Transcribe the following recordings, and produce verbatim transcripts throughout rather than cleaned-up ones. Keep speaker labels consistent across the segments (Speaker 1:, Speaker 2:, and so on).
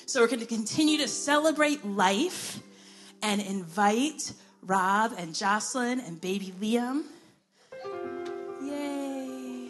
Speaker 1: So we're going to continue to celebrate life and invite Rob and Jocelyn and baby Liam. Yay.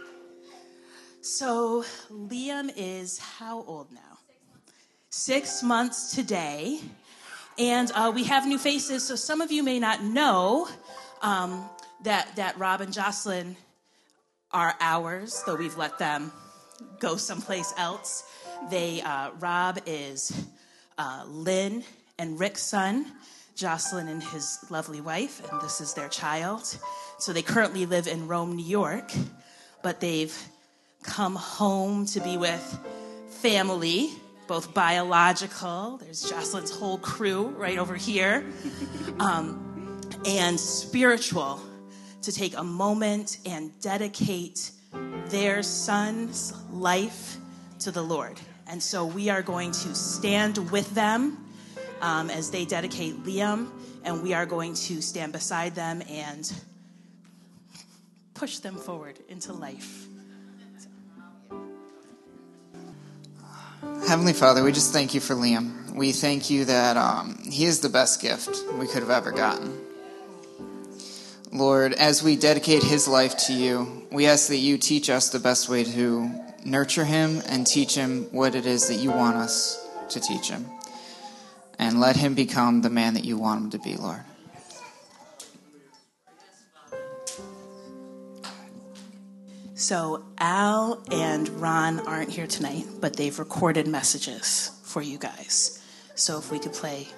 Speaker 1: So Liam is how old now? Six months today. And uh, we have new faces, so some of you may not know um, that, that Rob and Jocelyn are ours, though we've let them go someplace else. They, uh, Rob is uh, Lynn and Rick's son, Jocelyn and his lovely wife, and this is their child. So they currently live in Rome, New York, but they've come home to be with family, both biological, there's Jocelyn's whole crew right over here, um, and spiritual, to take a moment and dedicate their son's life to the Lord. And so we are going to stand with them um, as they dedicate Liam, and we are going to stand beside them and push them forward into life.
Speaker 2: Heavenly Father, we just thank you for Liam. We thank you that um, he is the best gift we could have ever gotten. Lord, as we dedicate his life to you, we ask that you teach us the best way to nurture him and teach him what it is that you want us to teach him. And let him become the man that you want him to be, Lord.
Speaker 1: So Al and Ron aren't here tonight, but they've recorded messages for you guys. So if we could play.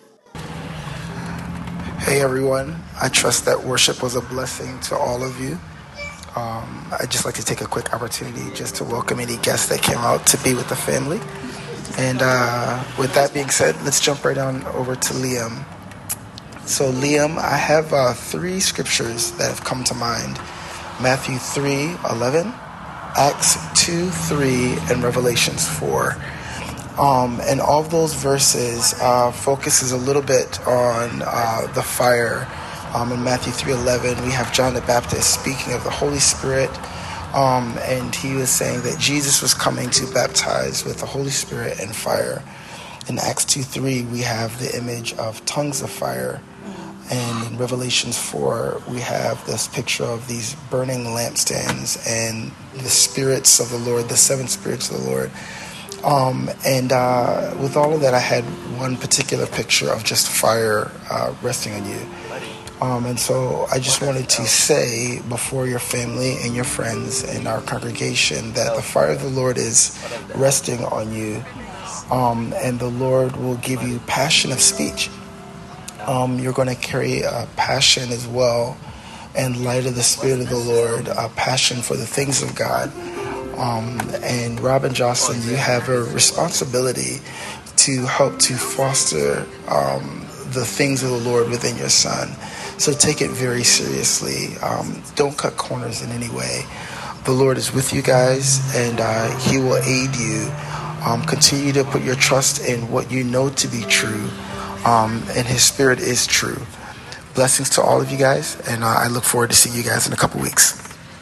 Speaker 3: Hey everyone, I trust that worship was a blessing to all of you. Um, I'd just like to take a quick opportunity just to welcome any guests that came out to be with the family. And uh, with that being said, let's jump right on over to Liam. So Liam, I have uh, three scriptures that have come to mind. Matthew three eleven, Acts two three, and Revelations four. Um, and all of those verses uh, focuses a little bit on uh, the fire. Um, in Matthew three eleven, we have John the Baptist speaking of the Holy Spirit. Um, and he was saying that Jesus was coming to baptize with the Holy Spirit and fire. In Acts two three, we have the image of tongues of fire. And in Revelations four, we have this picture of these burning lampstands and the spirits of the Lord, the seven spirits of the Lord. Um, and uh, with all of that, I had one particular picture of just fire uh, resting on you. Um, and so I just wanted to say before your family and your friends and our congregation that the fire of the Lord is resting on you. Um, and the Lord will give you passion of speech. Um, you're going to carry a passion as well, and light of the Spirit of the Lord, a passion for the things of God. Um, and Rob and Jocelyn, you have a responsibility to help to foster um, the things of the Lord within your son. So take it very seriously. Um, don't cut corners in any way. The Lord is with you guys, and uh, he will aid you. Um, continue to put your trust in what you know to be true. Um, and his spirit is true. Blessings to all of you guys, and uh, I look forward to seeing you guys in a couple weeks.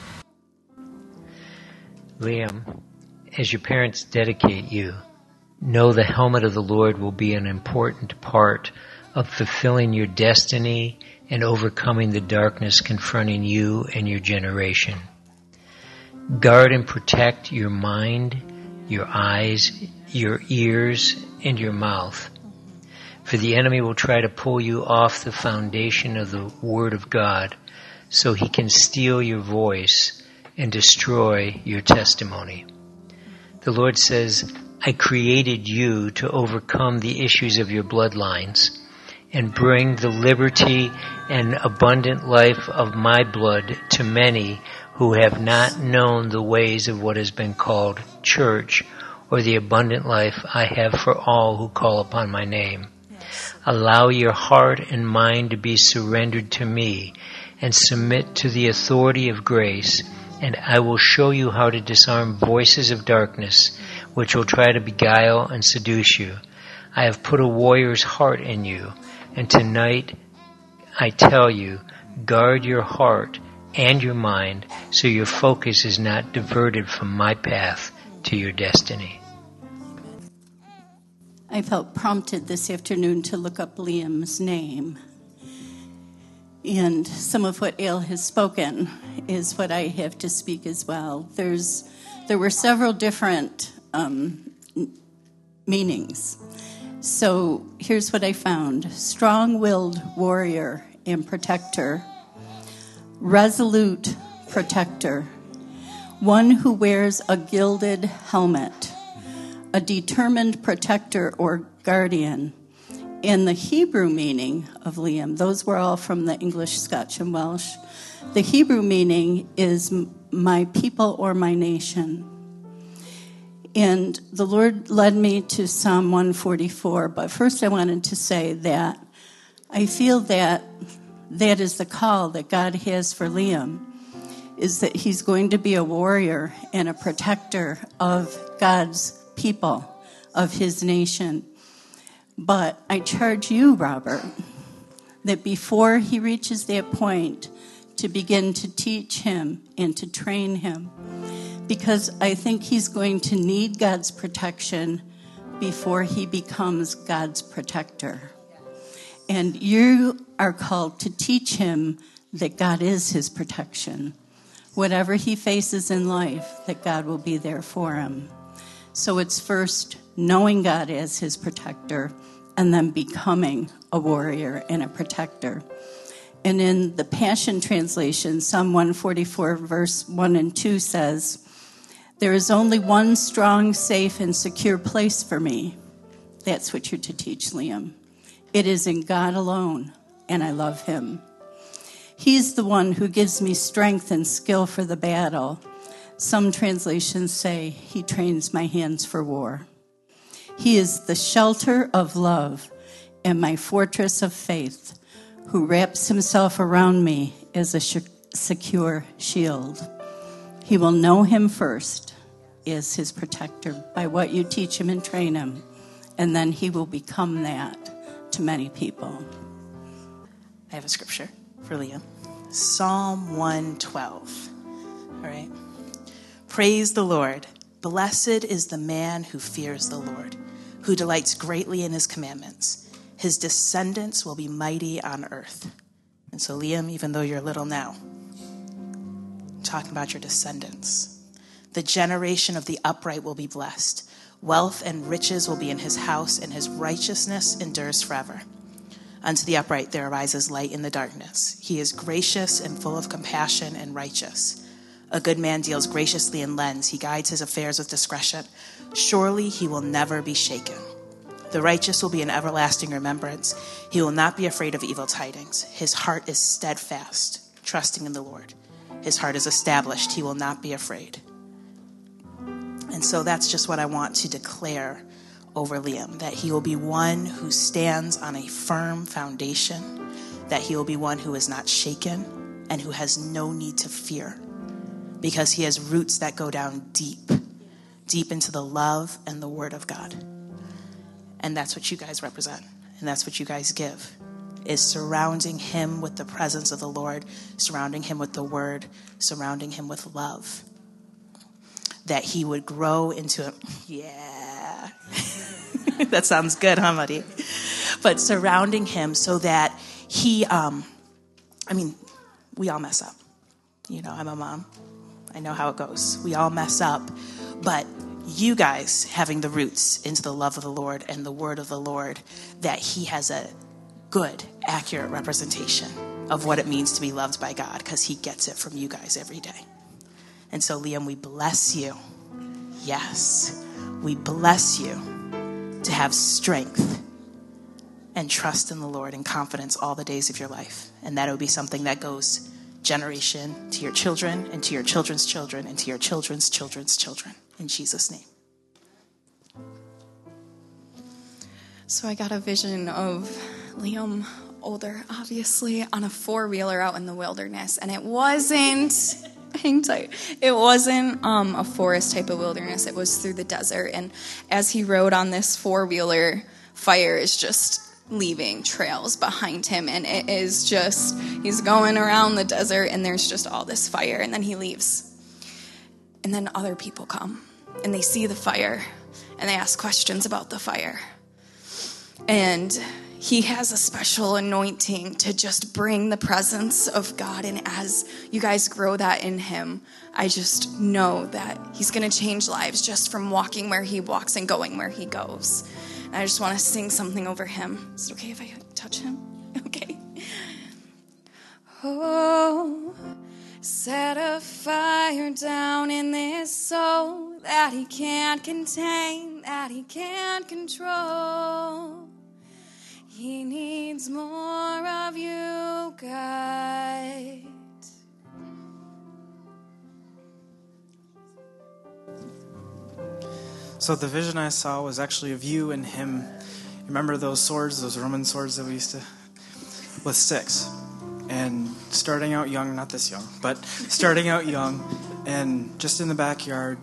Speaker 4: Liam, as your parents dedicate you, know the helmet of the Lord will be an important part of fulfilling your destiny and overcoming the darkness confronting you and your generation. Guard and protect your mind, your eyes, your ears, and your mouth. For the enemy will try to pull you off the foundation of the Word of God so he can steal your voice and destroy your testimony. The Lord says, I created you to overcome the issues of your bloodlines and bring the liberty and abundant life of my blood to many who have not known the ways of what has been called church or the abundant life I have for all who call upon my name. Allow your heart and mind to be surrendered to me and submit to the authority of grace, and I will show you how to disarm voices of darkness which will try to beguile and seduce you. I have put a warrior's heart in you, and tonight I tell you, guard your heart and your mind so your focus is not diverted from my path to your destiny.
Speaker 5: I felt prompted this afternoon to look up Liam's name. And some of what Ale has spoken is what I have to speak as well. There's, there were several different um, meanings. So here's what I found. Strong-willed warrior and protector. Resolute protector. One who wears a gilded helmet. A determined protector or guardian. And the Hebrew meaning of Liam, those were all from the English, Scotch, and Welsh. The Hebrew meaning is my people or my nation. And the Lord led me to Psalm one forty-four. But first I wanted to say that I feel that that is the call that God has for Liam, is that he's going to be a warrior and a protector of God's people, of his nation. But I charge you, Robert, that before he reaches that point, to begin to teach him and to train him, because I think he's going to need God's protection before he becomes God's protector. And you are called to teach him that God is his protection. Whatever he faces in life, that God will be there for him. So it's first knowing God as his protector, and then becoming a warrior and a protector. And in the Passion Translation, Psalm one forty-four, verse one and two says, there is only one strong, safe, and secure place for me. That's what you're to teach, Liam. It is in God alone, and I love him. He's the one who gives me strength and skill for the battle. Some translations say he trains my hands for war. He is the shelter of love and my fortress of faith, who wraps himself around me as a sh- secure shield. He will know him first as his protector by what you teach him and train him, and then he will become that to many people.
Speaker 1: I have a scripture for Liam. Psalm one twelve. All right. Praise the Lord. Blessed is the man who fears the Lord, who delights greatly in his commandments. His descendants will be mighty on earth. And so, Liam, even though you're little now, I'm talking about your descendants. The generation of the upright will be blessed. Wealth and riches will be in his house, and his righteousness endures forever. Unto the upright there arises light in the darkness. He is gracious and full of compassion and righteous. A good man deals graciously and lends. He guides his affairs with discretion. Surely he will never be shaken. The righteous will be in everlasting remembrance. He will not be afraid of evil tidings. His heart is steadfast, trusting in the Lord. His heart is established. He will not be afraid. And so that's just what I want to declare over Liam, that he will be one who stands on a firm foundation, that he will be one who is not shaken and who has no need to fear, because he has roots that go down deep, deep into the love and the word of God. And that's what you guys represent, and that's what you guys give, is surrounding him with the presence of the Lord, surrounding him with the word, surrounding him with love, that he would grow into a, yeah, that sounds good, huh, Muddy? But surrounding him so that he, um, I mean, we all mess up. You know, I'm a mom. I know how it goes. We all mess up. But you guys having the roots into the love of the Lord and the word of the Lord, that he has a good, accurate representation of what it means to be loved by God, because he gets it from you guys every day. And so, Liam, we bless you. Yes, we bless you to have strength and trust in the Lord and confidence all the days of your life. And that it would be something that goes generation to your children and to your children's children and to your children's children's children. In Jesus' name.
Speaker 6: So I got a vision of Liam older, obviously, on a four-wheeler out in the wilderness. And it wasn't, hang tight, it wasn't um, a forest type of wilderness. It was through the desert. And as he rode on this four-wheeler, fire is just leaving trails behind him, and it is just, he's going around the desert, and there's just all this fire, and then he leaves. And then other people come, and they see the fire, and they ask questions about the fire. And he has a special anointing to just bring the presence of God. And as you guys grow that in him, I just know that he's going to change lives just from walking where he walks and going where he goes. And I just want to sing something over him. Is it okay if I touch him? Okay. Oh, set a fire down in this soul that he can't contain, that he can't control. He needs more of you, God.
Speaker 7: So the vision I saw was actually of you and him. Remember those swords, those Roman swords that we used to, with sticks. And starting out young, not this young, but starting out young, and just in the backyard,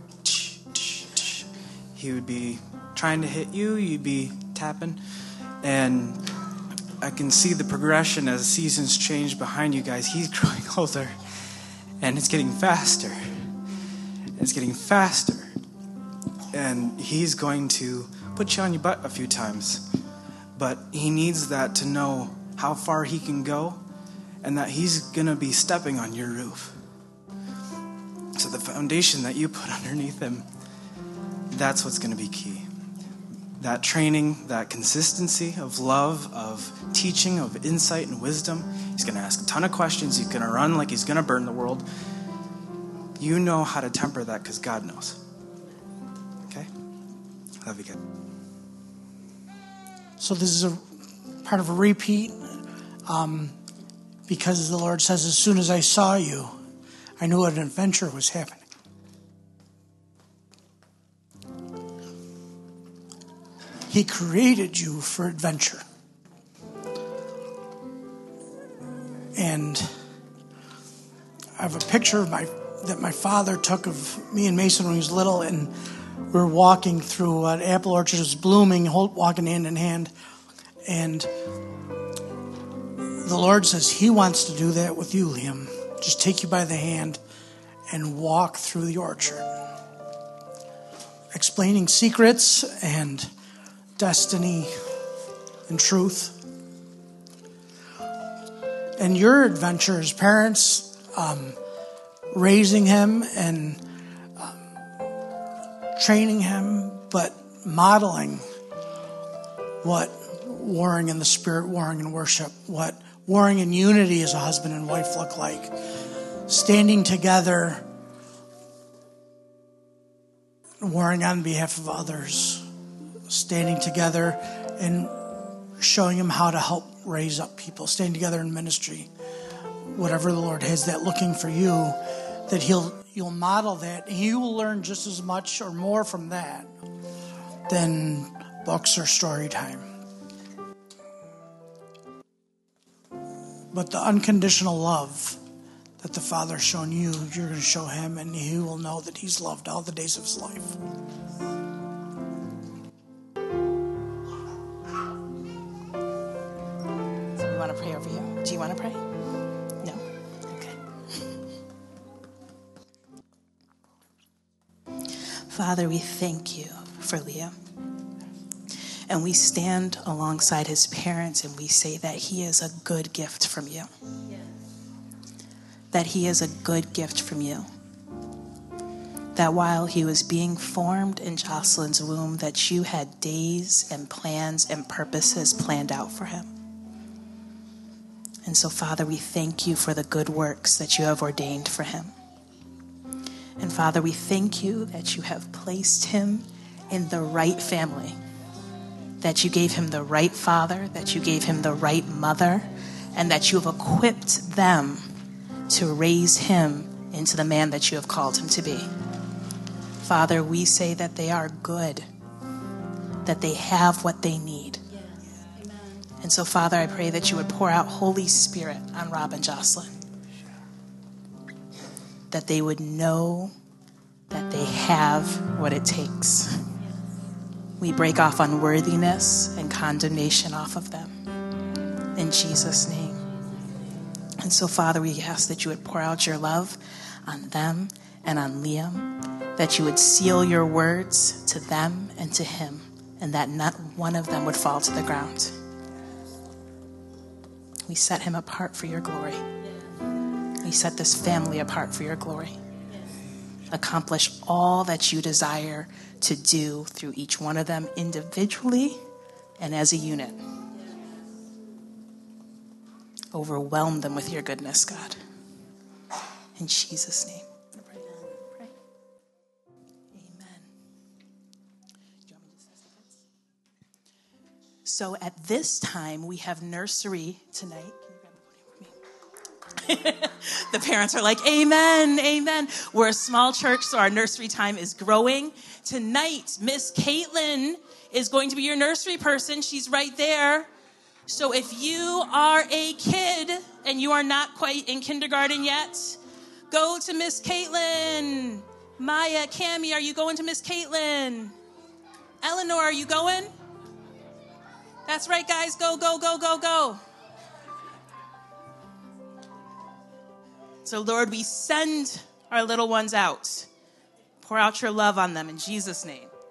Speaker 7: he would be trying to hit you, you'd be tapping, and I can see the progression as seasons change behind you guys. He's growing older, and it's getting faster. It's getting faster. And he's going to put you on your butt a few times. But he needs that to know how far he can go, and that he's going to be stepping on your roof. So the foundation that you put underneath him, that's what's going to be key. That training, that consistency of love, of teaching, of insight and wisdom. He's going to ask a ton of questions. He's going to run like he's going to burn the world. You know how to temper that because God knows. Okay? Love you, guys.
Speaker 8: So this is a part of a repeat. Um, because the Lord says, as soon as I saw you, I knew an adventure was happening. He created you for adventure. And I have a picture of my that my father took of me and Mason when he was little, and we were walking through an apple orchard. It was blooming, walking hand in hand. And the Lord says he wants to do that with you, Liam. Just take you by the hand and walk through the orchard, explaining secrets and destiny and truth. And your adventure as parents, um, raising him and um, training him, but modeling what warring in the spirit, warring in worship, what warring in unity as a husband and wife look like. Standing together, warring on behalf of others. Standing together and showing him how to help raise up people. Standing together in ministry. Whatever the Lord has that looking for you, that he'll you'll model that. And you will learn just as much or more from that than books or story time. But the unconditional love that the Father's shown you, you're going to show him, and he will know that he's loved all the days of his life.
Speaker 1: So we want to pray over you. Do you want to pray? No? Okay. Father, we thank you for Liam. And we stand alongside his parents and we say that he is a good gift from you. Yes. That he is a good gift from you. That while he was being formed in Jocelyn's womb, that you had days and plans and purposes planned out for him. And so, Father, we thank you for the good works that you have ordained for him. And Father, we thank you that you have placed him in the right family. That you gave him the right father, that you gave him the right mother, and that you have equipped them to raise him into the man that you have called him to be. Father, we say that they are good, that they have what they need. Yes. Amen. And so, Father, I pray that you would pour out Holy Spirit on Rob and Jocelyn, that they would know that they have what it takes. We break off unworthiness and condemnation off of them. In Jesus' name. And so, Father, we ask that you would pour out your love on them and on Liam, that you would seal your words to them and to him, and that not one of them would fall to the ground. We set him apart for your glory. We set this family apart for your glory. Accomplish all that you desire to do through each one of them individually and as a unit. Overwhelm them with your goodness, God. In Jesus' name. Pray. Amen. So at this time, we have nursery tonight. The parents are like, amen, amen. We're a small church, so our nursery time is growing. Tonight, Miss Caitlin is going to be your nursery person. She's right there. So if you are a kid and you are not quite in kindergarten yet, go to Miss Caitlin. Maya, Cammie, are you going to Miss Caitlin? Eleanor, are you going? That's right, guys. Go, go, go, go, go. So, Lord, we send our little ones out. Pour out your love on them in Jesus' name.